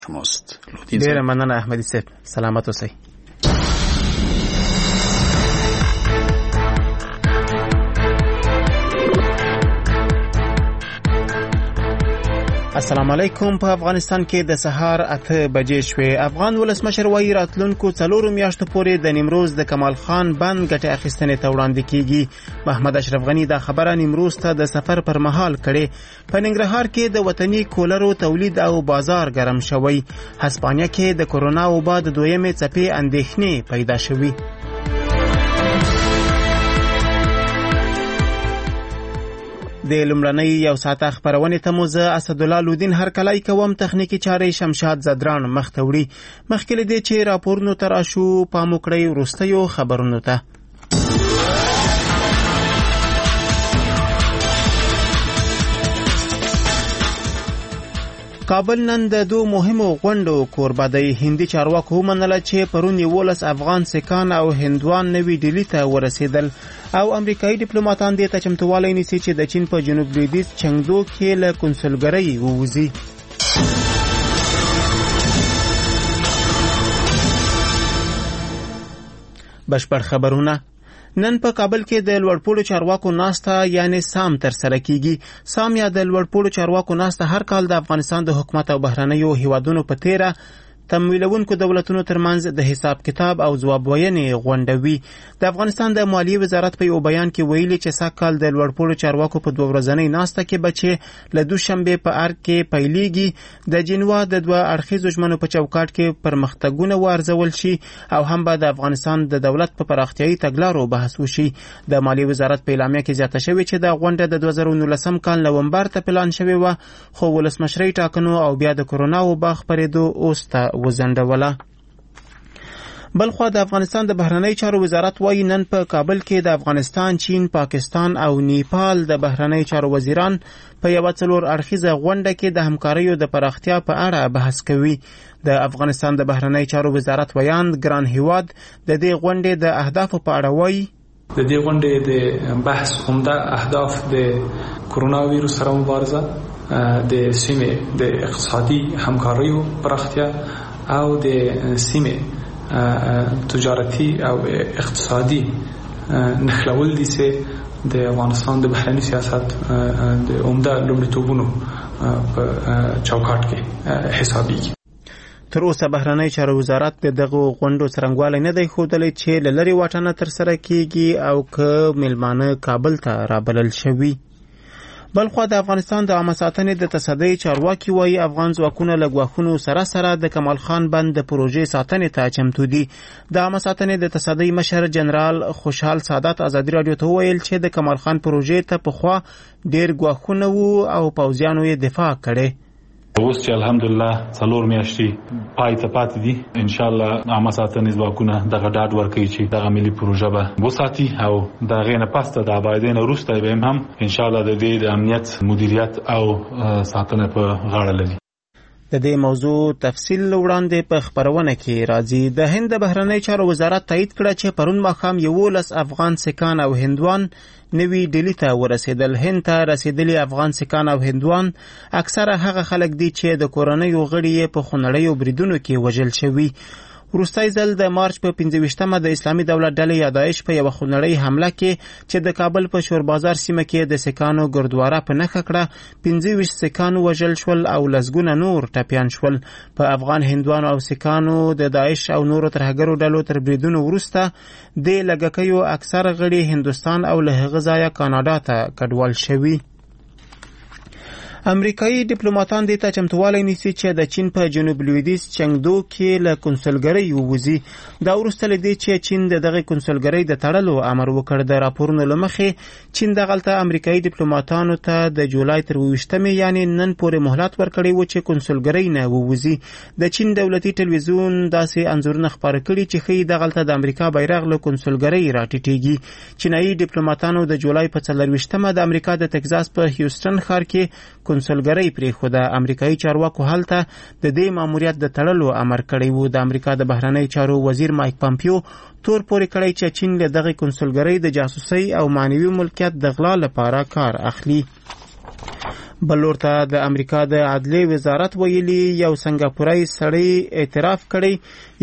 شماست. ډیره مننه احمدي صاحب، سلامت اوسئ. السلام علیکم. په افغانستان کې د سهار 8 بجې شوې. افغان ولسمشر وایي راتلونکو 4 میاشتو پورې د نیمروز د کمال خان بند ګټه اخیستنې ته وړاندې کیږي. محمد اشرف غنی دا خبره نیمروز ته د سفر پر مهال کړې. په ننګرهار کې د وطني کولرو تولید او بازار ګرم شوی. هسپانیا کې د کورونا وبا د دویمې څپې اندېښنې پیدا شوي. د لومړنۍ یو ساعته خبرونه ته مو زه اسدالله لودین هرکلی کوم. تخنیکی چارې شمشاد زدران مخته وړي. مخکې له دې چې راپورونو ته راشو پام وکړئ وروستیو خبرونو ته. کابل نن د دوه مهمو غونډو کوربه دی. هندي چارواکو ومنله چې پرون 11 افغان سکان او هندوان نوي ډیلی ته ورسېدل او امریکایي ډیپلوماټان دې ته چمتووالی نیسي چې د چین په جنوب لویدیځ چنګدو کې له کنسولګرۍ ووځي. بشپړ خبرونه. نن په کابل کې د لوړپوړو چارواکو ناسته یعنی سام تر سره کیږي. سام یا د لوړپوړو چارواکو ناسته هر کال د افغانستان د حکومت او بهرنیو هیوادونو په تیره تمویلونکو دولتونو ترمنځ د حساب کتاب او ځواب وینې غونډه وي. د افغانستان د مالیې وزارت په یو بیان کې ویلي چې سږکال د لوړپوړو چارواکو په 2 ورځنۍ ناسته کې بچي له دوشنبه په ارګ کې پیلېږي. د جنوا د 2 اړخیزو ژمنو په چوکاټ کې پرمختګونه وارزول شي او هم به د افغانستان د دولت په پراختیايي تګلارو بحث وشي. د مالیې وزارت په اعلامیه کې زیاته شوې چې د غونډه د 2019 کال نومبر ته پلان شوې و، خو ولسمشرۍ ټاکنو او بیا د کورونا وبا خپرېدو اوس ته وزندوله. بلخوا د افغانستان د بهرنی چارو وزارت وایي نن په کابل کې د افغانستان، چین، پاکستان او نیپال د بهرنی چارو وزیران په یو 4 اړخیزه غونډه کې د همکاریو د پراختیا په اړه بحث کوي. د افغانستان د بهرنی چارو وزارت ویاند ګران هیواد د دې غونډې د اهدافو په اړه وایي. د دې غونډې د بحث عمده اهداف د کورونا ویروس سره مبارزه، د سیمې د اقتصادي همکاریو پراختیا او د سیمې تجارتي او اقتصادي نښلول دي چې د افغانستان د بهرنی سیاست د عمده لومړیتوبونو په چوکاټ کې حسابيږي. تر اوسه بهرنی چارو وزارت دغه غونډو څرنګوالی نه دی ښودلی چې له لرې واټنه ترسره کیږي او که میلمانه کابل ته رابلل شوي. بلخوا د افغانستان د عامه ساتنې د تصدۍ چارواکي وایي افغان ځواکونه له ګواښونو سره سره د کمال خان بند د پروژې ساتنې ته چمتو دي. د عامه ساتنې د تصدۍ مشر جنرال خوشحال سادات ازادي راډیو ته وویل چې د کمال خان پروژې ته پخوا ډېر ګواښونه وو او پوځیانو یې دفاع کړې. اوس چې الحمدلله 4 میاشتې پای ته پاتې دي، ان شاء الله عامه ساتنې ځواکونه دغه ډاډ ورکوي چې دغه ملي پروژه به وساتي او دغه نه پسته د آبادۍ نه وروسته به هم ان شاء الله د دې د امنیت مدیریت او ساتنه په غاړه لري. د دې موضوع تفصیل وړاندې په خبرونه کې راځي. د هند د بهرنی چارو وزارت تایید کړه چې پرون ماښام 11 افغان سکان او هندوان نوي ډیلی ته ورسېدل. هند ته رسېدلي افغان سکان او هندوان اکثره هغه خلک دي چې د کورنیو غړي په خونړیو بریدونو کې وژل شوي. وروستی ځل د مارچ په 25مه د اسلامي دولت ډلې یا داعش په یو خونړۍ حمله کې چې د کابل په شور بازار سیمه کې د سکانو ګردواره په نښه کړه 25 سکان وژل شول او لسګونه نور ټپیان شول. په افغان هندوانو او سکانو د داعش او نورو ترهګرو ډلو تر بریدونو وروسته د لږکیو اکثر غړي هندوستان او له هغه ځایه کاناډا ته کډوال شوي. امریکایي ډیپلوماټان دې ته چمتووالی نیسي چې د چین په جنوب لویدیځ چنګدو کې له کنسولګرۍ ووځي. دا وروسته له دې چې چین د دغه کنسولګرۍ د تړلو امر وکړ. د راپورونو له مخې چین دغلته امریکایي ډیپلوماټانو ته د جولای تر 28مې یعنی نن پورې مهلت ورکړی و چې کنسولګرۍ نه ووځي. د چین دولتي ټلویزیون داسې انځورونه خپاره کړي چې ښیي دغلته د امریکا بیرغ له کنسولګرۍ راټیټېږي. چینایي ډیپلوماټانو د جولای په 24مه د امریکا د ټکزاس په هیوستن ښار کې کنسولګرۍ پرېښوده. امریکایي چارواکو هلته د دې ماموریت د تړلو امر کړی و. د امریکا د بهرنی چارو وزیر مایک پامپیو تور پورې کړی چې چین له دغه کنسولګرۍ د جاسوسۍ او معنوي ملکیت د غلا لپاره کار اخلي. بلور ته د امریکا د عدلیې وزارت ویلي یو سنگاپوري سړی اعتراف کړی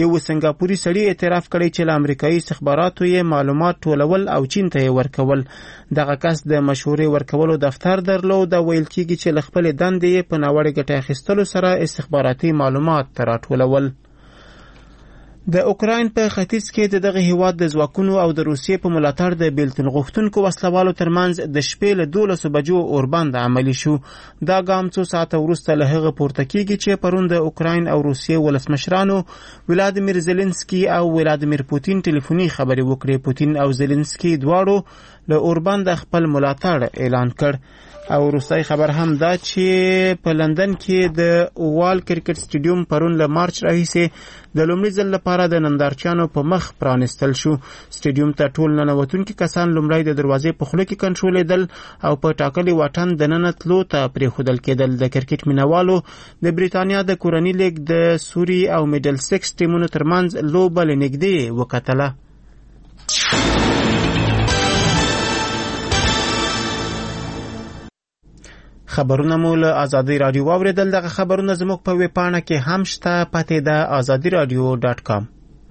چې له امریکایي استخباراتو یې معلومات ټولول او چین ته ورکول. دغه کس د مشورې ورکولو دفتر درلود او ویل کیږي چې له خپل دندې په ناوړه ګټه اخیستلو سره استخباراتي معلومات راټولول. د اوکراین په ختیځ کې دغه هیواد د ځواکونو او د روسیې په ملاتړ د بیلتون غوښتونکو وسلوالو ترمنځ د شپې له 12 بجو اوربند عملی شو. دا ګام څو ساعته وروسته له هغه پورته کیږي چې پرون د اوکراین او روسیې ولسمشرانو ولادیمیر زيلنسکي او ولادیمیر پوتین ټلیفوني خبرې وکړې. پوتین او زيلنسکي دواړو له اوربند خپل ملاتړ اعلان کړ. او روسي خبر هم دا چې په لندن کې د اووال کرکټ سټیډیوم پرون له مارچ راهیسې د لومړي ځل لپاره د نندارچیانو په مخ پرانستل شو. سټیډیوم ته ټول ننوتونکي کسان لومړی د دروازې په خوله کې کنټرولېدل او په ټاکلي واټن د ننوتلو ته پرېښودل کېدل. د کرکټ مینوالو د بریتانیا د کورني لیګ د سوري او میډل سکس ټیمونو ترمنځ لوبه له نږدې وکتله. خبرونه مو له آزادی رادیو واوریدل. دغه خبرونه زموږ په ویب پاڼه کې هم شته. پته ده azadiradio.com.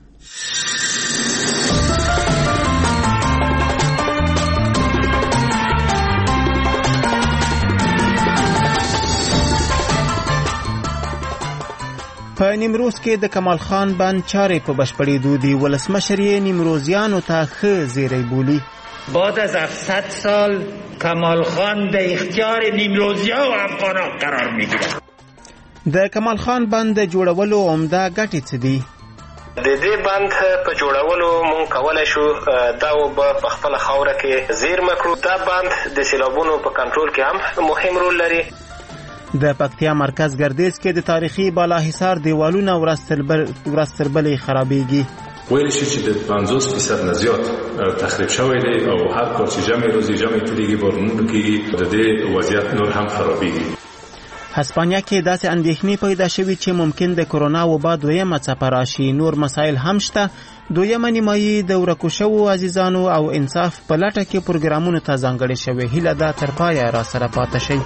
په نیمروز کې د کمال خان بند چارې په بشپړېدو دي. ولسمشر یې نیمروزیانو ته ښه زیری بولي. بعد از 700 سال کمال خان د اختیار نیمروزیا و افغانان قرار میگیره. د کمال خان بند جوړولو عمده ګټې څه دي؟ د دې بند په جوړولو مونږ کولای شو دا په خپل خاوره کې زیرمه کړو. دا بند د سیلابونو په کنټرول کې هم مهم رول لري. د پکتیا مرکز ګردیز کې د تاریخي بالاحصار دیوالونه ورځ تر بلې خرابېږي. ویل شي چې د 50% نه زیات تخریب شوی دی او هر کار چې جمع تیریږي بارونو کې د دې وضعیت نور هم خرابېږي. هسپانیا کې داسې اندېښنې پیدا شوې چې ممکن د کرونا وبا دویمه څپه راشي. نور مسایل هم شته. دویمه نیمایي د ورکو شوو عزیزانو او انصاف په لټه کې پروګرامونو ته ځانګړې شوې. هیله ده تر پایه را سره پاتې شئ.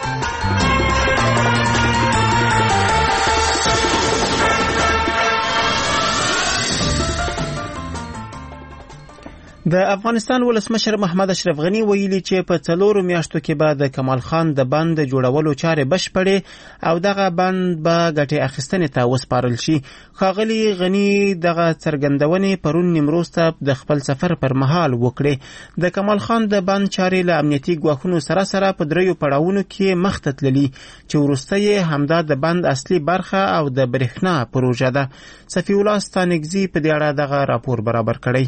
د افغانستان ولسمشر محمد اشرف غنی ویلي چې په 4 میاشتو کې به د کمال خان د بند جوړولو چارې بشپړې او دغه بند به ګټې اخیستنې ته وسپارل شي. ښاغلي غنی دغه څرګندونې پرون نیمروز ته د خپل سفر پر مهال وکړې. د کمال خان د بند چارې له امنیتي ګواښونو سره په 3 پړاوونو کې مخ ته تللي چې وروسته یې همدا د بند اصلي برخه او د برېښنا پروژه ده. صفی الله ستانګزي په دې اړه دغه راپور برابر کړی.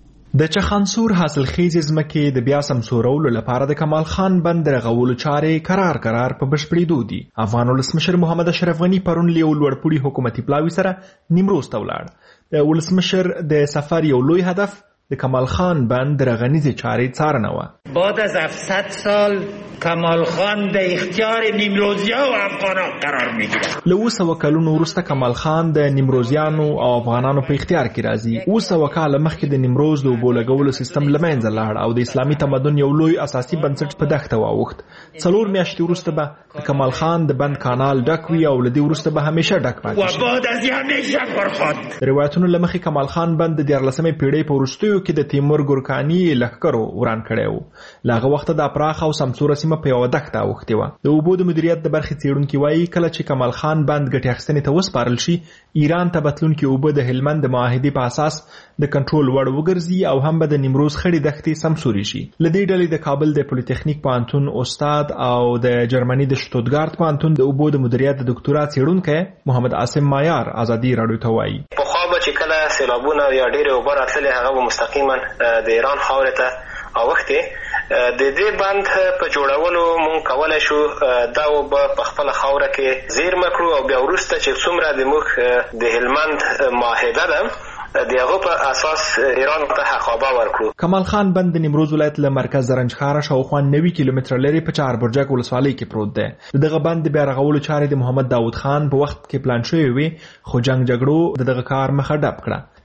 د چخانسور حاصلخیزې ځمکې د بیا سمسورولو لپاره د کمال خان بند رغولو چارې قرار په بشپړېدو دي. افغان ولسمشر محمد اشرف غنی پرون له لوړپوړي حکومتي پلاوي سره نیمروز ته ولاړ. د ولسمشر د سفر یو لوی هدف د کمال خان بند رغنیزې چارې څارنه وه. بعد از 700 سال کمال خان د اختیار نیمروزیا و افغانان قرار میگیره. له 200 کلونو وروسته کمال خان د نیمروزیانو او افغانانو په اختیار کې راځي. 200 کاله مخکې د نیمروز د اوبو لګولو سیستم له منځه لاړ او د اسلامي تمدن یو لوی اساسي بنسټ په دښته واوښت. 4 میاشتې وروسته به د کمال خان د بند کانال ډک وي او له دې وروسته به همیشه ډک پاتې شي. بعد از همیشه برخواد. روایتونو له مخې کمال خان بند د 14مې پیړۍ په وروستیو کې د تیمور ګورکاني لښکرو وران کړی و. له هغه وخته دا پراخه او سمسوره سیمه په یوه دښته اوښتې وه. د اوبو د مدیریت د برخې څېړونکي وایي کله چې کمال خان بند ګټې اخیستنې ته وسپارل شي ایران ته به تلونکي اوبه د هلمند د معاهدې په اساس د کنټرول وړ وګرځي او هم به د نیمروز خړې دښتې سمسورې شي. له دې ډلې د کابل د پولیټیکنیک پوهنتون استاد او د جرمني د شتوتګارت پوهنتون د اوبو د مدیریت د دکتورا څېړونکی محمد عاصم مایار ازادي راډیو ته وایي پخوا به چې کله سیلابونه یا ډېرې اوبه راتللې هغه به مستقیما د ایران خاورې ته اوښتې. د دې بند په جوړولو مونږ کولای شو دا به په خپل خاوره کې زیرمه کړو او بیا وروسته چې څومره د موږ د هلمند معاهده ده د هغه په اساس ایران ته حقابه ورکړو. کمال خان بند د نیمروز ولایت له مرکز زرنجخار شاوخوا 90 کیلومتره لري په 4 برجک ولسوالۍ کې پروت دی. دغه بند بیا رغولو چارې د محمد داود خان په وخت کې پلان شوې وي خو جنگ جګړو دغه کار مخه ډپ کړه.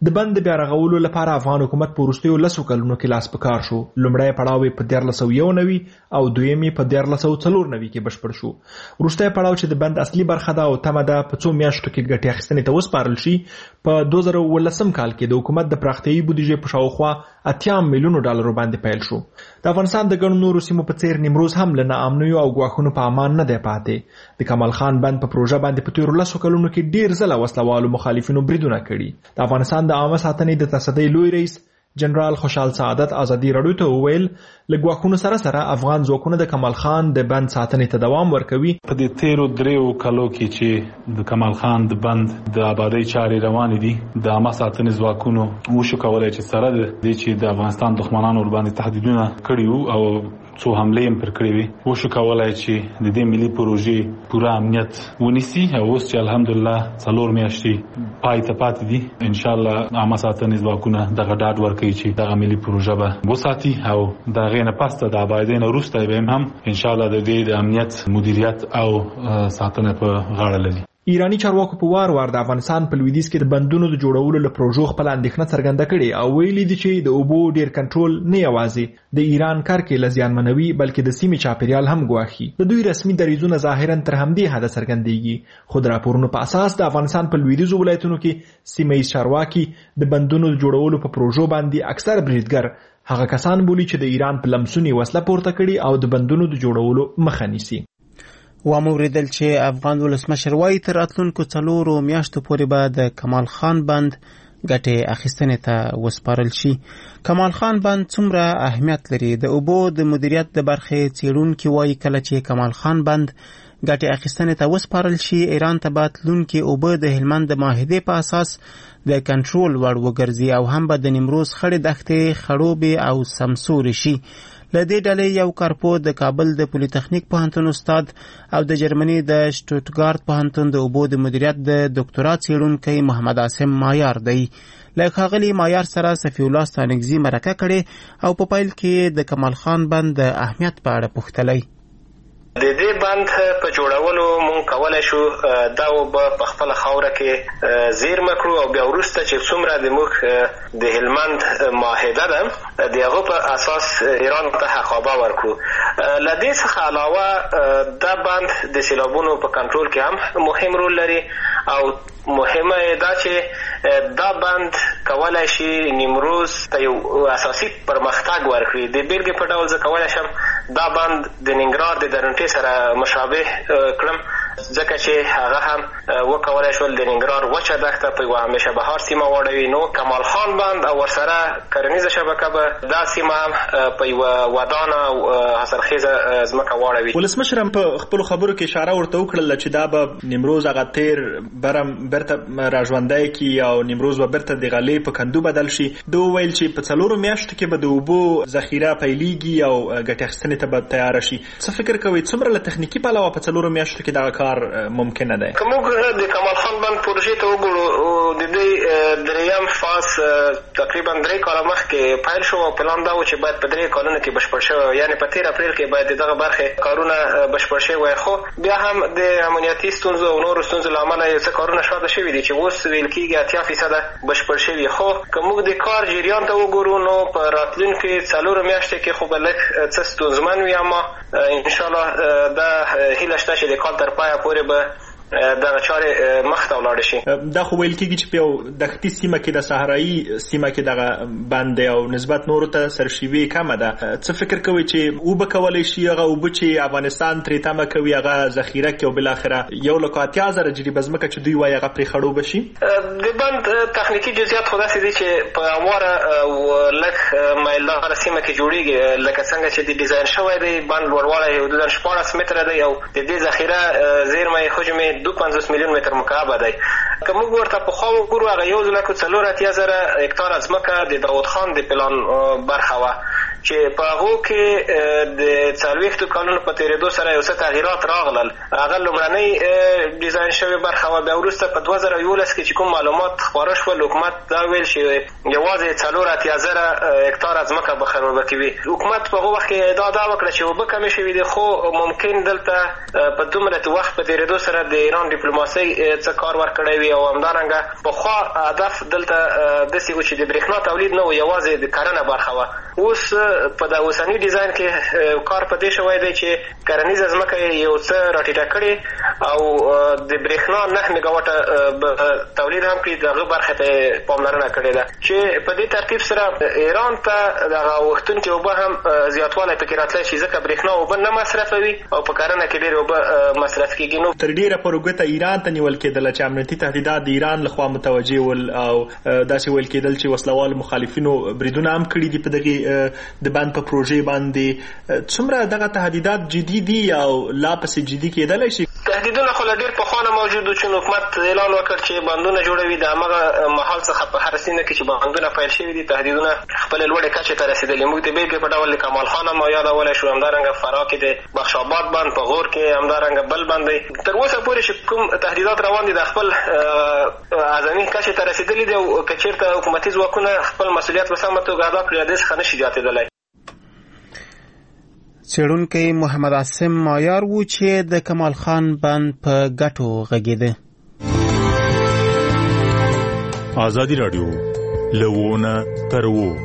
د بند بیا رغولو لپاره افغان حکومت په وروستیو 10 کلونو کې لاس په کار شو. لومړی پړاو په 1391 او دویم په 1394 کې بشپړ شو. وروستی پړاو چې د بند اصلي برخه ده او تمه ده په 2 میاشتو کې ګټې اخیستنې ته وسپارل شي، په 2019 کال کې د حکومت د پراختیایي بودیجې په شاوخوا 80 میلیونو ډالرو باندې پیل شو. د افغانستان د ګڼو نورو سیمو په څیر نیمروز هم له ناامنیو او ګواښونو په امان نه دی پاتې. د کمال خان بند په پروژه باندې په تیرو 10 کلونو کې ډیر ځله وسلوالو مخالفینو بریدونه کړي. د افغانستان د عامه ساتنې د تصدۍ لوی رئیس جنرال خوشحال سعادت ازادي راډیو ته وویل له ګواښونو سره افغان ځواکونه د کمال خان د بند ساتنې ته دوام ورکوي. په دې تیرو 3 کالو کې چې د کمال خان د بند د آبادی چارې روانې دي، د عامه ساتنې ځواکونو وشو کولای چې سره د دې چې د افغانستان دښمنانو ور باندې تهدیدونه کړي وو او څو حملې هم پر کړې وي، وشو کولای چې د دې ملي پروژې پوره امنیت ونیسي. او اوس چې الحمدلله 4 میاشتې پای ته پاتې دي، ان شاء الله عامه ساتنې ځواکونه دغه ډاډ ورکوي چې دغه ملي پروژه به وساتي او دغه نه پسته د آبادۍ نه وروسته به هم ان شاء الله د دې د امنیت مدیریت او ساتنه په غاړه لري. ایرانی چارواکو په وار د افغانستان په لویدیځ کې د بندونو د جوړولو له پروژو خپل اندېښنه څرګنده کړې او ویلي دي چې د اوبو ډیر کنټرول نه یوازې د ایران کرکې زیانمنوي بلکې د سیمې چاپیریال هم ګواښي. د دوی رسمي دریځونه ظاهرا تر همدې حده څرګندېږي، خو د راپورونو په اساس د افغانستان په لویدیځو ولایتونو کې سیمه ییز چارواکي د بندونو د جوړولو په پروژو باندې اکثر بریدګر هغه کسان بولي چې د ایران په لمسونې وسله پورته کړي او د بندونو د جوړولو مخه نیسي. واوریدل چې افغان ولسمشر وایي تر راتلونکو 4 میاشتو پورې به د کمال خان بند ګټې اخیستنې ته وسپارل شي. کمال خان بند څومره اهمیت لري؟ د اوبو د مدیریت د برخې څېړونکي وایي کله چې کمال خان بند ګټې اخیستنې ته وسپارل شي، ایران ته به تلونکي اوبه د هلمند د معاهدې په اساس د کنټرول وړ وګرځي او هم به د نیمروز خړې دښتې خړوبې او سمسورې شي. له دې ډلې یو کارپوه د کابل د پولیتخنیک پوهنتون استاد او د جرمني د شټوټګارت پوهنتون د اوبو د مدیریت د ډاکټرا څېړونکی محمد عاصم مایار دی. له ښاغلي مایار سره صفي الله ستانکزي مرکه کړې او په پیل کې د کمال خان بند د اهمیت په اړه پوښتلی. د دې بند په جوړولو مونږ کولای شو دا به په خپل خاوره کې زیرمه کړو او بیا وروسته چې څومره د موږ د هلمند معاهده ده د هغه په اساس ایران ته حقابه ورکړو. له دې څخه علاوه دا بند د سیلابونو په کنټرول کې هم مهم رول لري او مهمه دا چې دا بند کولای شي نیمروز ته یو اساسي پرمختګ ورکړي. د بیلګې په ډول زه کولای شم دا بند د ننګرهار د درونټې سره مشابه کړم، ځکه چې هغه هم وکولای شول د ننګرهار وچه دښته په یوه همیشه بهار سیمه واړوي. نو کمال خان بند او ورسره کرنیزه شبکه به دا سیمه هم په یوه ودانه او حاصلخیزه ځمکه واړوي. ولسمشر هم په خپلو خبرو کې اشاره ورته وکړله چې دا به نیمروز هغه تیر برم برته راژوندی کړي او نیمروز به برته د غلې په کندو بدل شي. ده وویل چې په 4 میاشتو کې به د اوبو ذخیره پیلېږي او ګټې اخیستنې ته به تیاره شي. څه فکر کوئ څومره له تخنیکي پلوه په 4 میاشتو کې دغه کار ممکنه دی؟ که موږ د کمال خان بند پروژې ته وګورو، د دې دریم فاز تقریبا 3 کاله مخکې پیل شو او پلان دا و چې باید په 3 کالونو کې بشپړ شوی، یعنې په 13 اپریل کې باید دغه برخې کارونه بشپړ شوي وای. خو بیا هم د امنیتي ستونزو او نورو ستونزو له امله یو څه کارونه شاته شوي دي چې اوس ویل کېږي 80% بشپړ شوي. خو که موږ د کار جریان ته وګورو نو په راتلونکي 4 میاشتې کې خو به لږ څه ستونزمن وي، اما انشاءالله دا هیله شته چې د کال تر پایه پورې به دغه چارې مخته ولاړې شي. دا خو ویل کېږي چې په یو دښتي سیمه کې د صحرایي سیمه کې دغه بند او نسبت نورو ته سرشیوي کمه ده. څه فکر کوئ چې اوبه کولی شي هغه اوبه چې افغانستان ترې تمه کوي هغه ذخیره کړي او بالاخره 1,80,000 جریبه ځمکه چې دوی وایي هغه پرې خړوبه شي؟ د بند تخنیکي جزئیات خو داسې دي چې په همواره لږ میلداره سیمه کې جوړېږي، لکه څنګه چې د ډیزاین شوی دی. بند لوړوالی حدودا 16 متره دی او د دې ذخیره زیرمه حجم 52 میلیون متر مکعب دی. که موږ ورته پخوا وګورو هغه 1,04,000 هکتاره ځمکه د داود خان د پلان برخه وه چې په هغو کې د 40 کلونو په تېرېدو سره یو څه تغییرات راغلل. هغه لومړنۍ ډیزاین شوې برخه وه. بیا وروسته په 2011 کې چې کوم معلومات خپاره شول، حکومت دا ویل چې یوازې 4,000 هکتاره ځمکه به خرابه کوي. حکومت په هغه وخت کې ادعا وکړه چې اوبه کمې شوي دي، خو ممکن دلته په دومره وخت په تېرېدو سره د ایران ډیپلوماسۍ څه کار ورکړی وي. او همدارنګه پخوا هدف دلته داسې و چې د برېښنا تولید نه و، یوازې د کرنه برخه وه. اوس په د اوسني ډیزاین کې کار په دې شوی دی چې کرنیزه ځمکه یو څه راټیټه کړې او د برېښنا 9 میګاواټه تولید هم کړي. دغه برخه ته پاملرنه کړې ده چې په دې ترتیب سره ایران ته دغه غوښتونکي اوبه هم زیاتوالی پکې راتلی شي، ځکه برېښنا اوبه نه مصرفوي او په کرنه کې ډېرې اوبه مصرف کېږي. نو تر ډېره پورې ګوته ایران ته نیول کېدله چې امنیتي تهدیدات د ایران لخوا متوجه ول او داسې ویل کېدل چې وسلوال مخالفینو بریدونه هم کړي دي په دغه د بند په پروژې باندې. څومره دغه تهدیدات جدي دي او لا پسې جدي کېدلی شي؟ تهدیدونه خو له ډېر پخوانه موجود و چې حکومت اعلان وکړ چې بندونه جوړوي. د همغه مهال څخه په هر سیمه کې چې بندونه پیل شوي دي، تهدیدونه خپلې لوړې کچې ته رسېدلي. موږ د بېلګې په ډول د کمال خان هم یادولی شو، همدارنګه فراه کې د بخش آباد بند، په غور کې همدارنګه بل بند دی. تر اوسه پورې چې کوم تهدیدات روان دي د خپل اعظمي کچې ته رسېدلي دي او که چېرته حکومتي ځواکونه خپل مسؤلیت په سمه توګه ادا کړي، دې څخه نشي زیاتېدلی. څېړونکی محمد عاصم مایار و چې د کمال خان بند په ګټو غږېده. ازادي راډیو لونه تر وو.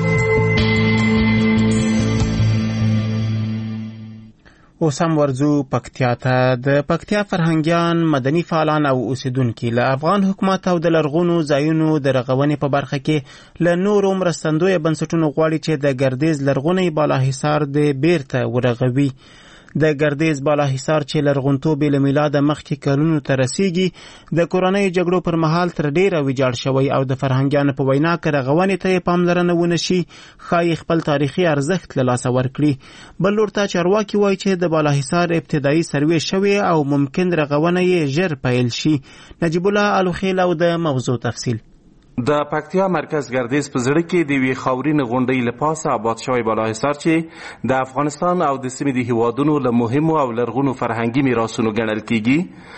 اوس هم ورځو پکتیا ته. د پکتیا فرهنګیان، مدني فعالان او اوسیدونکي له افغان حکومت او د لرغونو ځایونو د رغونې په برخه کې له نورو مرستندویه بنسټونو غواړي چې د ګردیز لرغونی بالاحصار د بیرته ورغوي. د ګردیز بالاحصار چې لرغونتوب له میلاده مخکې کلونو ته رسیږي، د کورنۍ جګړو پر مهال تر ډیره ویجاړ شوی او د فرهنګیانو په وینا که رغونې ته یې پاملرنه ونه شي، ښایي خپل تاریخي ارزښت له لاسه ورکړي. بل لور ته چارواکي وایي چې د بالاحصار ابتدایي سروې شوې او ممکن رغونه یې ژر پیل شي. نجیب الله الوخیل او د موضوع تفصیل. د پکتیا مرکز ګردیز په زړه کې د یوې خاورین غونډۍ له پاسه آباد شوی بالاحصار چې د افغانستان او د سیمې د هیوادونو له مهمو او لرغونو فرهنګي میراثونو ګڼل کیږي.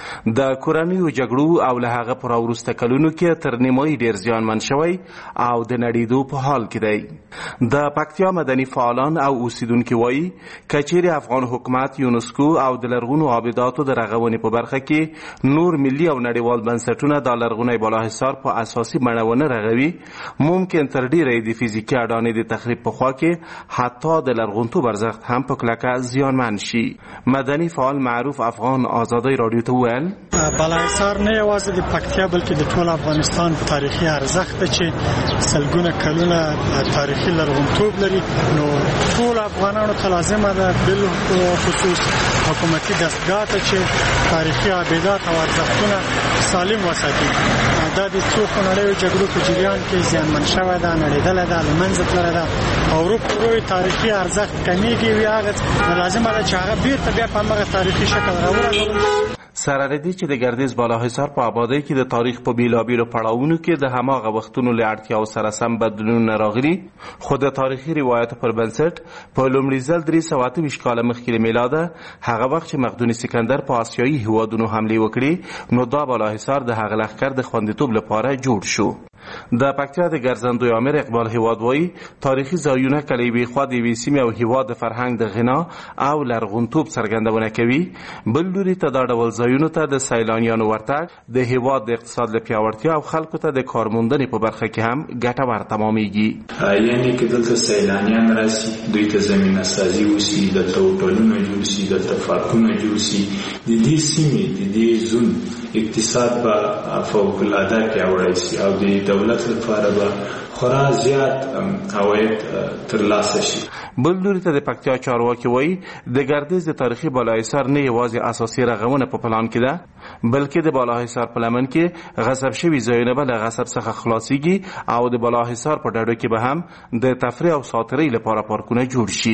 د کورنیو جګړو او له هغه پر وروسته کلونو کې تر نیمایي ډېر زیانمن شوی او د نړېدو په حال کې دی. د پکتیا مدني فعالان او اوسیدونکي وایي که چیرې افغان حکومت، یونسکو او د لرغونو آباداتو د رغونې په برخه کې نور ملي او نړیوال بنسټونه د لرغونی بالاحصار په اساسي بڼه ونه رغوي، ممکن تر ډیره د فزیکي اډانې د تخریب په خوا کې حتی د لرغونتوب ارزښت هم په کلکه زیانمن شي. مدني فعال معروف افغان آزادۍ راډیو ته وویل بالاحصار نه یوازې د پکتیا بلکې د ټول افغانستان تاریخي ارزښت دی چې سلګونه کلونه تاریخي لرغونتوب لري. نو ټول افغانانو ته لازمه ده بالخصوص حکومتي دستګاه ته چې تاریخي آبادات او ارزښتونه سالم وساتي. دا د څو خونړیو جګړو په جریان کې زیانمن شوې ده، نړېدلې ده، له منځه تللې ده او ورو تاریخي ارزښت کمیږي. هغه لازمه ده چې هغه بیرته بیا په همغه تاریخي شکل راورغول. سره ردی چې د ګردیز بالاحصار په آبادۍ کې د تاریخ په بیلابیلو پړاوونو کې د هماغه وختونو له اړتیاو سره سم بدلونونه راغلي، خو د تاریخي روایتو پر بنسټ په لومړي ځل 328 کاله مخکې له میلاده هغه وخت چې مقدوني سکندر په آسیایي هیوادونو حملې وکړي، نو دا بالاحصار د هغه لښکر د خوندیتوب لپاره جوړ شو. د پکتیا د ګرځندوی امیر اقبال هیواد وایي تاریخي ځایونه کله یوې خوا د یوې سیمې او هیواد د فرهنګ د غنا او لرغونتوب څرګندونه کوي، بل لوري ته دا ډول ځایونو ته د سیلانیانو ورتګ د هیواد د اقتصاد له پیاوړتیا او خلکو ته د کارموندنې په برخه کې هم ګټور تمامیږي. یعنی که دلته سیلانیان راشي، دوی ته زمینه سازي وشي، دلته هوټلونه جوړ شي، دلته پارکونه جوړ شي، د دې سیمې د دې زون اقتصاد به فوق العاده پیاوړی شي او د دولت لپاره به خورا زیات عواید ترلاسه شي. بل لوري ته د پکتیا چارواکي وایي د ګردیز د تاریخي بالاحصار نه یوازې اساسي رغونه په پلان کې ده، بلکې د بالاحصار په لمن کې غصب شوي ځایونه به له غصب څخه خلاصیږي او د بالاحصار په ډډو کې به هم د تفریح او ساتیرۍ لپاره پارکونه جوړ شي.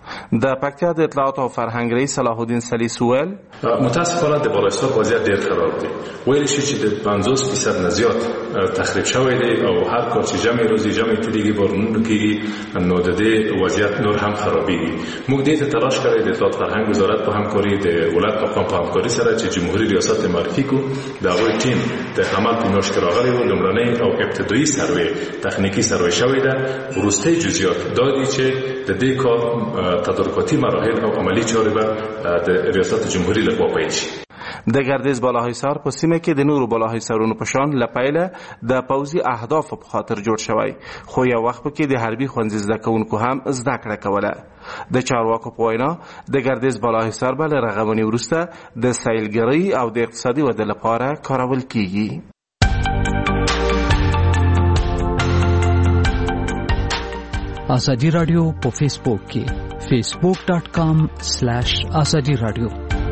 د پکتیا د اطلاعات او فرهنګ رئیس صلاح الدین سلیس ویل متاسفانه د بالایسار وضعیت ډیر خراب دی. ویل شي چې د 50% نه زیات تخریب شوی دی او هر کار چې جمع روزي جمع تدیږي بارونو کېږي نو د دې وضعیت نور هم خرابېږي. موږ دې ته تلاش کړی د اطلاعات فرهنګ وزارت په همکاري د ولایت مقام په همکاري سره چې جمهوریت ریاست معرفي کو د هغوی ټیم د عمل په میاشت کې راغلی و. لومړنۍ او ابتدایي سروې تخنیکي سروې شوې ده. وروستۍ جزئیات دا دي چې د دې کار تدارکاتي مراحل او عملی چارې به د ریاست جمهوریت لخوا پیل شي. د ګردیز بالاحصار په سیمه کې د نورو بالاحصارونو په شان لپیله د پوځي اهدافو په خاطر جوړ شوی، خو یو وخت کې د حربي ښوونځي زده کوونکو هم زده کړه کوله. د چارواکو په وینا د ګردیز بالاحصار به له رغونې وروسته د سیلګرۍ او د اقتصادي ودې لپاره کارول کیږي. آزادی رادیو په فیسبوک کې facebook.com/azadi radio.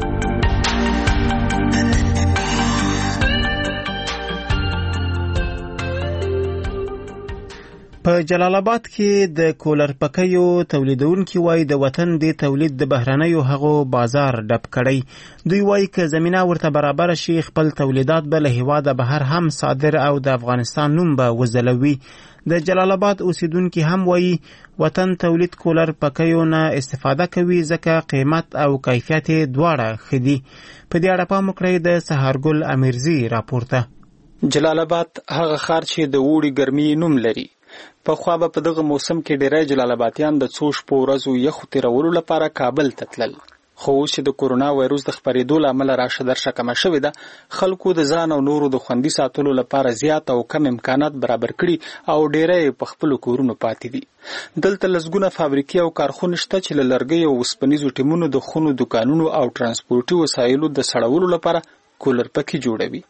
په جلال آباد کې د کولر پکیو تولیدونکي وایي د وطن د تولید د بهرنیو هغو بازار ډب کړی. دوی وایي که زمینه ورته برابر شي خپل تولیدات به له هیواده بهر هم صادر او د افغانستان نوم به وځلوي. د جلال آباد اوسیدونکي هم وایي وطن تولید کولر پکیو نه استفاده کوي ځکه قیمت او کیفیت دواړه ښه دي. په دې اړه پام وکړئ د سهارګل امیرزي راپورته. جلال آباد هغه ښار چې د اوړي ګرمي نوم لري. پخوا به په دغه موسم کې ډیری جلال آبادیان د څو شپو ورځو یخو تیرولو لپاره کابل ته تلل. خو اوس چې د کورونا وایروس د خپرېدو له امله راشه درشه کمه شوې ده، خلکو د ځان او نورو د خوندي ساتلو لپاره زیات او کم امکانات برابر کړي او ډیری په خپلو کورونو پاتې دي. دلته لسګونه فابریکې او کارخونې شته چې له لرګیو او اوسپنیزو ټیمونو د خونو دکانونو او ترانسپورټي وسایلو د سړولو لپاره کولر پکې جوړوي.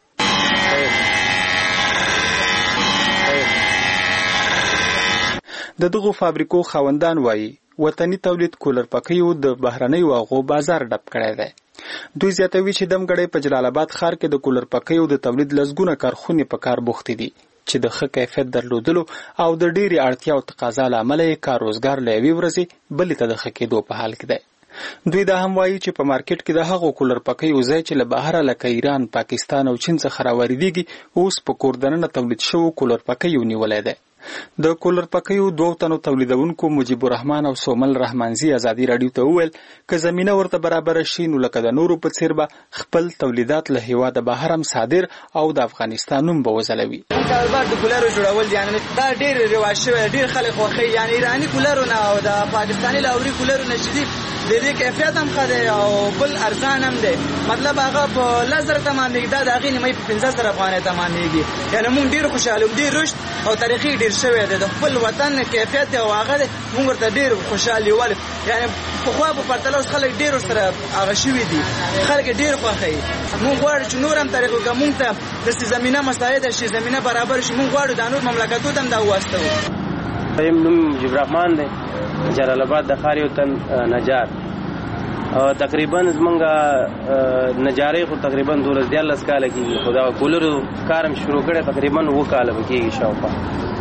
د دغو فابریکو خاوندان وایي وطني تولید کولر پکیو د بهرنیو هغو بازار ډب کړی دی. دوی زیاتوي چې دمګړی په جلال آباد ښار کې د کولر پکیو د تولید لسګونه کارخونې په کار بوختې دي چې د ښه کیفیت درلودلو او د ډېرې اړتیا او تقاضا له امله یې کار روزګار له یوې ورځې بلې ته د ښه کېدو په حال کې دی. دوی دا هم وایي چې په مارکیټ کې د هغو کولر پکیو ځای چې له بهره لکه ایران، پاکستان او چین څخه راواردېږي اوس په کور دننه تولید شوو کولر پکیو نیولی دی. د کولر پکیو دوه تنو تولیدونکو مجیب الرحمن او سومل رحمانزي آزادي رادیو ته وویل که زمینه ورته برابر شي نو لکه د نورو په څیر به خپل تولیدات له هیواده بهر هم صادر او د افغانستان نوم به وځلوي. کاروبار د کولرو جوړول یعنی دا ډېر رواج شوی، ډېر خلک خوښوي. یعنی ایراني کولرونه او د پاکستاني لاوري کولرونه چې دي د دې کیفیت هم ښه دی او بل ارزان هم دی. مطلب هغه په 10,000 تمامېږي، دا د هغې نیمایي په 15,000 افغانۍ تمامېږي. یعنی موږ ډېر خوشحاله یو، ډېر رشد او تاریخي ډېر شوی دی. د خپل وطن کیفیت او هغه دی موږ ورته ډېر خوشحال یو. ولې یعنی پخوا په پرتله اوس خلک ډېر ورسره هغه شوي دي، خلک ډېر خوښوي. موږ غواړو چې نور هم طریق وکړو، موږ ته داسې زمینه مساعده شي، زمینه برابر شي. موږ غواړو دا نور مملکتو ته هم دا وواستوو. نوم مجیب الرحمن دی، جلال آباد د ښار یو تن نجار. تقریبا زمونږه نجارۍ خو تقریبا 12 کاله کېږي، خو دا کولرو کار هم شروع کړی تقریبا 9 کاله به کېږي شاوخوا.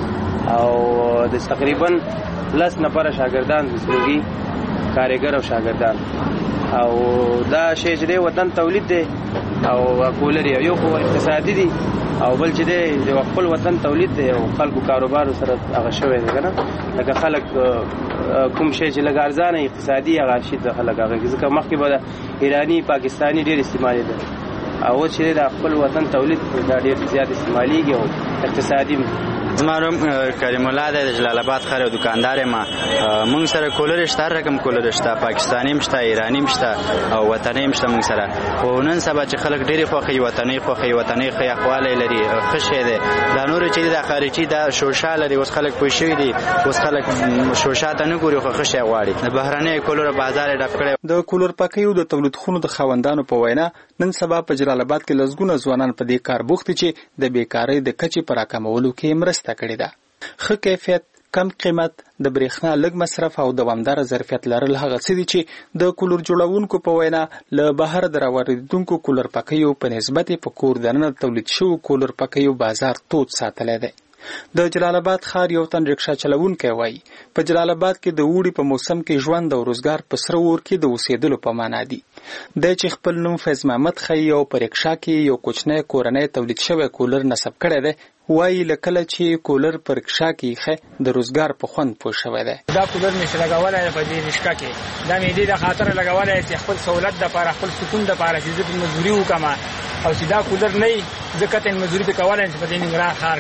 او د تقریبا 10 نفره شاګردان د سلوګي کارګر او شاګردان. او دا شی چې دی وطن تولید دی او کولر یو خو اقتصادي دی او بل چې دی د خپل وطن تولید دی او خلکو کاروبار سره هغه شوی دی کنه. لکه خلک کوم شی چې لږ ارزانه اقتصادي هغه شي د خلک هغه ځکه مخکې به د ایرانی پاکستاني ډېر استعمالېده او چې د خپل وطن تولید دا ډېر زیات استعمالېږي او اقتصادي. زما نوم کریم الله دی، د جلال آباد ښار یو دوکاندار یم. موږ سره کولر شته، هر رقم کولر شته، پاکستاني هم شته، ایراني هم شته او وطني هم شته موږ سره. خو نن سبا چې خلک ډېرې خوښوي وطني خوښوي، وطني ښه یخوالی لري، ښه شی دی. دا نور چې د خارجي دا شوشا لري، اوس خلک پوه شوي دي، اوس خلک شوشا ته نه ګوري خو ښه شی غواړي. د بهرنیو کولرو بازار یې ډک کړی. د کولر پکیو د تولید خونو د خاوندانو په وینا نن سبا په جلال آباد کې لسګونه ځوانان په دې کار بوخت چې د بیکارۍ د کچې په راکمولو کې مرسته کړې ده. ښه کیفیت، کم قیمت، د برېښنا لږ مصرف او دوامداره ظرفیت لرل هغه څه دي چې د کولر جوړونکو په وینا له بهر د راواردونکو کولر پکیو په نسبت په کور دننه تولید شوو کولر پکیو بازار تود ساتلی دی. د جلال آباد ښار یو تن رکشا چلوونکی وایي په جلال آباد کې د اوړي په موسم کې ژوند او روزګار په سره اور کې د اوسېدلو په معنا دي. دی چې خپل نوم فیض محمد ښیي او په رکشا کې یو کوچنی کورنی تولید شوی کولر نصب کړی دی، وایي له کله چې کولر په رکشا کې ایښی د روزګار په خوند پوه شوی دی. دا کولر مې چې لګولی دی په دې رکشا کې، دا مې دې د خاطره لګولی دی چې خپل سهولت دپاره خپل سکون دپاره چې زه په مزدوري وکړم، او چې دا کولر نه وي زه قطعا مزدوري پې کولی یم چې په دې ننګرهار ښار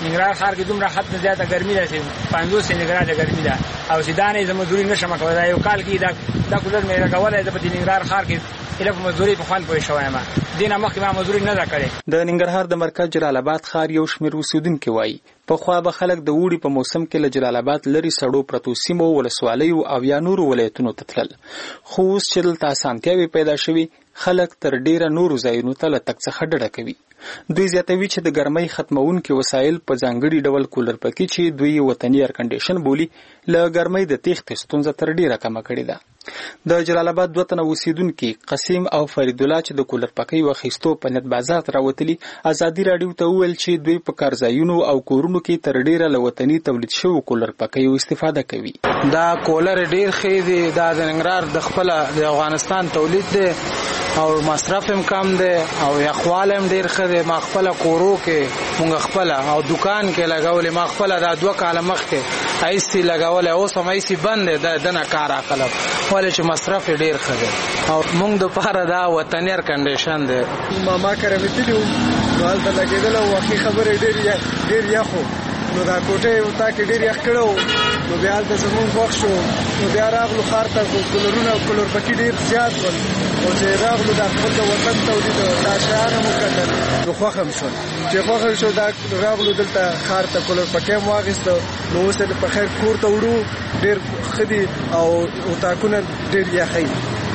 کې دومره حد نه زیاته ګرمي ده چې 50 سینټیګراډه ګرمي ده، او چې دا نه زه مزدوري نه شم کولی. دا یو کال کې دا کولر مې لګولی زه په دې ننګرهار ښار کې په مزدوري په خوند پوه شوی یم، دې نه مخکې ما مزدوري نه ده کړې. د ننګرهار د مرکز جلال آباد ښار یو شمېر اوسېدونکي وایي پخوا به خلک د اوړي په موسم کې له جلال آباد لرې سړو پرتو سیمو، ولسوالیو او یا نورو ولایتونو ته تلل، خو اوس چې دلته اسانتیاوې پیدا شوي خلک تر ډیره نورو ځایونو ته له تګ څخه ډډه کوي. دوی زیاتوي چې د ګرمۍ ختمونکي وسایل په ځانګړي ډول کولر پکې چې دوی وطني ایر کنډیشن بولي له ګرمۍ د تېښتې ستونزه تر ډیره کمه کړې ده. د جلال آباد 2 تنه اوسېدونکي قسیم او فرید الله چې د کولر پکۍ واخیستو په نیت بازار ته راوتلي، ازادي راډیو ته وویل چې دوی په کارځایونو او کورونو کې تر ډیره له وطني تولید شوو کولر پکیو استفاده کوي. دا کولر ډیر ښه دی، دا د ننګرهار د خپل د افغانستان تولید دی او مصرف هم کم دی او یخوالی هم ډیر ښه دی. ما خپل کورو کې مونږ خپل او دکان کې لګولې، ما خپل دا 2 کاله مخکې ایسي لګولې، اوس هم ایسي بند دی، دنه کار اخلم ولې چې مصرف ډیر ښه دی او مونږ دپاره دا وطني ایر کنډیشن دی. ما کره متلی نو هلته لګېدل او واقعي خبرې ډېر یخ و، نو دا کوټې اتا کې ډېر یخ کړی و، نو بیا هلته زمونږ خوښ شو، نو بیا راغلو ښار ته، کولرونه کولر پکې ډېر زیات ول، او چې راغلو دا خپل د وطن تولید دا شیان هم وکتل، نو خوښ هم شول. چې خوښ هم شو دا راغلو دلته ښار ته کولر پکې هم واخیسته، نو اوس یې په خیر کور ته وړو، ډېر ښه دي او اتاقونه ډېر یخی.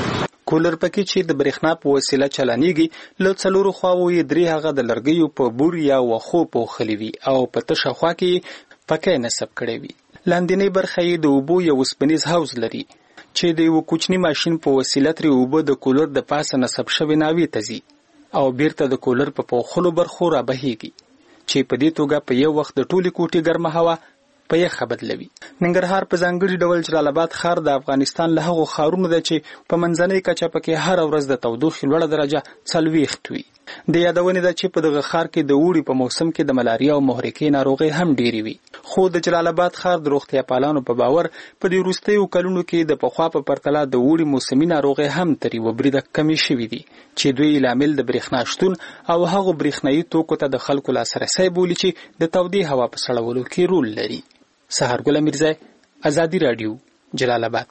کولر پکې چې د برېښنا په وسیله چلانیږي، له 4 خواوو یې 3 هغه د لرګیو په بور یا وښو پوښلي وي او په تشه خوا کې پکې نصب کړی وي. لاندینۍ برخه یې د اوبو یو اوسپنیز حوض لري چې د یو کوچني ماشین په وسیله ترې اوبه د کولر د پاسه نصب شوې ناوې ته ځي او بیرته د کولر په پوښلو برخو رابهیږي چې په دې توګه په یو وخت د ټولې کوټې ګرمه هوا په یخه بدلوي. ننګرهار په ځانګړي ډول جلال آباد ښار د افغانستان له هغو ښارونو ده چې په منځنۍ کچه پکې هره ورځ د تودوخې لوړه درجه 40 وي. د یادونې ده چې په دغه ښار کې د اوړي په موسم کې د ملاریا او محرقې ناروغۍ هم ډېرې وي، خو د جلال آباد ښار د روغتیا پالانو په باور په دې وروستیو کلونو کې د پخوا په پرتله د اوړي موسمي ناروغۍ هم تر یوه بریده کمې شوي دي چې دوی لامل د برېښنا شتون او هغو برېښنایي توکو ته د خلکو لاسرسی بولي چې د تودې هوا په سړولو کې رول لري. سهارګل میرزای، ازادي راډیو، جلال آباد.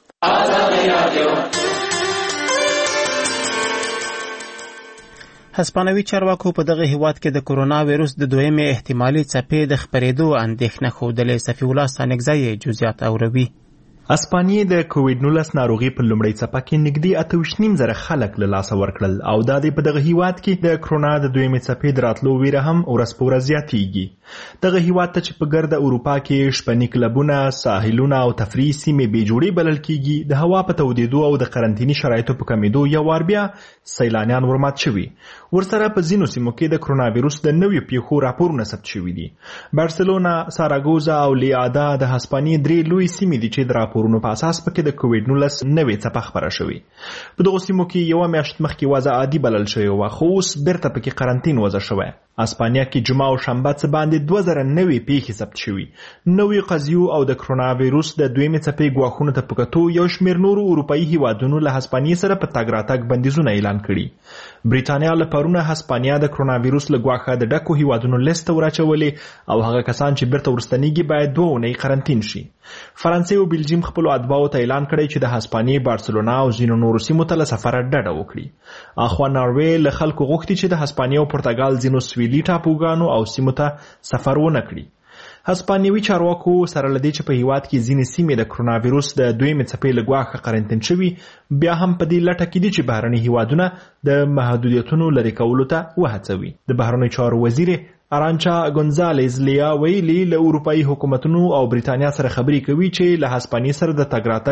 هسپانوي چارواکو په دغه هیواد کې د کرونا وایروس د دویمې احتمالي څپې د خپرېدو اندېښنه ښودلې. صفي الله ستانکزی جزئیات اوروي. اسپانیې د کووډ 19 ناروغي په لومړۍ څپه کې نږدې 28,000 خلک له لاسه ورکړل او دا د په دغه هیواد کې د کرونا د دویمې څپې د راتلو ویره هم ورځ په ورځ زیاتېږي. دغه هیواد ته چې په ګرده اروپا کې شپني کلبونه، ساحلونه او تفریحي سیمې بې جوړې بلل کېږي، د هوا په تودېدو او د قرنطیني شرایطو په کمېدو یو وار بیا سیلانیان ورمات شوي. ورسره په ځینو سیمو کې د کرونا وایروس د نویو پیښو راپورونه ثبت شوي دي. بارسلونا، ساراګوزا او لیادا د هسپانیې 3 لوی سیمې دي چې د راپورونو په اساس پکې د کووډ 19 نوې څپه خپره شوې. په دغو سیمو کې یوه میاشت مخکې وضع عادي بلل شوې وه، خو اوس بیرته پکې قرنطین وضع شوی. اسپانیا کې جمعه او شنبه څه باندې 2000 نوې پیښې ثبت شوي. نوې قضیو او د کرونا وایروس د دویمې څپې ګواښونو ته په کتو یو شمېر نورو اروپایي هیوادونو له هسپانیې سره په تګ راتګ بندیزونه اعلان کړي. بریټانیا له پرونه هسپانیا د کرونا وایروس له ګواښه د ډکو هیوادونو لیست ته ورچولې او هغه کسان چې بیرته ورستنیږي باید 2 اونۍ قرنطین شي. فرانسې او بلجیم خپلو اتباعو ته اعلان کړی چې د هسپانیې، بارسلونا او ځینو نورو سیمو ته له سفره ډډه وکړي. اخوا ناروې له خلکو غوښتي چې د هسپانیې او پرتګال ځینو سویلي ټاپوګانو او سیمو ته سفر ونه کړي. هسپانیوي چارواکو سره لدې چې په هیواد کې ځینې سیمې د کرونا وایروس د دویمې څپې له ګواښه قرنطین شوي، بیا هم په دې لټه کې دي چې بهرني هیوادونه د محدودیتونو لرې کولو ته وهڅوي. د بهرنیو چارو وزیر ارانچا ګونزالز لیا ویلي له اروپایي حکومتونو او بریتانیا سره خبرې کوي چې له هسپانیې سره د تګ راتګ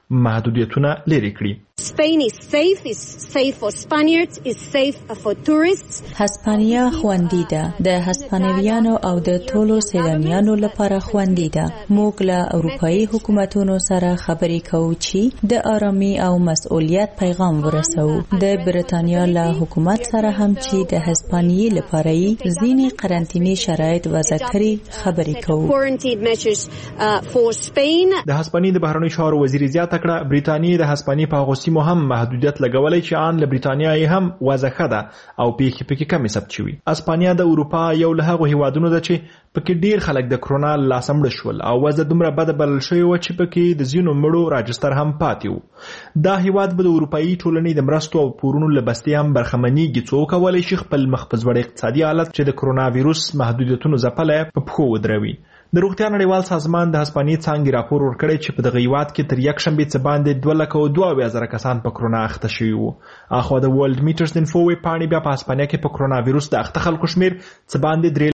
محدودیتونه لرې کړي. Spain is safe, is safe for Spaniards, is safe for tourists. هسپانیا خوندي ده، د هسپانویانو او د ټولو سیلانیانو لپاره خوندي ده. موږ له اروپایي حکومتونو سره خبرې کوو چې د آرامي او مسؤلیت پیغام ورسوو. د بریتانیا له حکومت سره هم چې د هسپانیې لپاره یې ځینې قرنطینې شرایط وضع کړي خبرې کوو. د هسپانیې د بهرنیو چارو وزیر زیاته کړه بریتانیې د هسپانیې په هغو سیمو هم محدودیت لګولی چې ان له بریتانیا یې هم وضع ښه ده او پیښې پکې کمې ثبت شوي. هسپانیا د اروپا یو له هغو هیوادونو ده چې پکې ډیر خلک د کرونا له لاسه مړه شول او وضع دومره بده بلل شوې وه چې پکې د ځینو مړو راجستر هم پاتې و. دا هیواد به د اروپایي ټولنې د مرستو او پورونو له بستې هم برخمنېږي څو کولی شي خپل مخ په ځوړ اقتصادي حالت چې د کرونا ویروس محدودیتونو ځپلی په پښو ودروي. د روغتیا نړیوال سازمان د هسپانیې څانګې راپور ورکړی چې په دغه هیواد کې تر یکشنبې څه باندې 2,02,000 کسان په کرونا اخته شوي وو. اخوا د ورلډ میټرز انفو ویب پاڼې بیا په هسپانیا کې په کرونا ویروس د اخته خلکو شمېر څه باندې